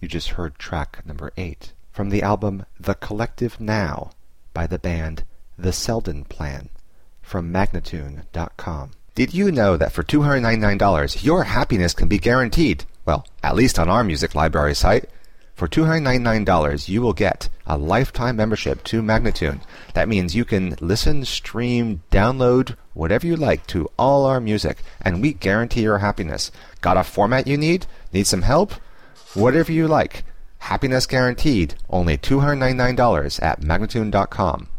You just heard track number 8 from the album The Collective Now by the band The Selden Plan from Magnatune.com. Did you know that for $299 your happiness can be guaranteed? Well, at least on our music library site. For $299 you will get a lifetime membership to Magnatune. That means you can listen, stream, download, whatever you like to all our music, and we guarantee your happiness. Got a format you need? Need some help? Whatever you like. Happiness guaranteed. Only $299 at Magnatune.com.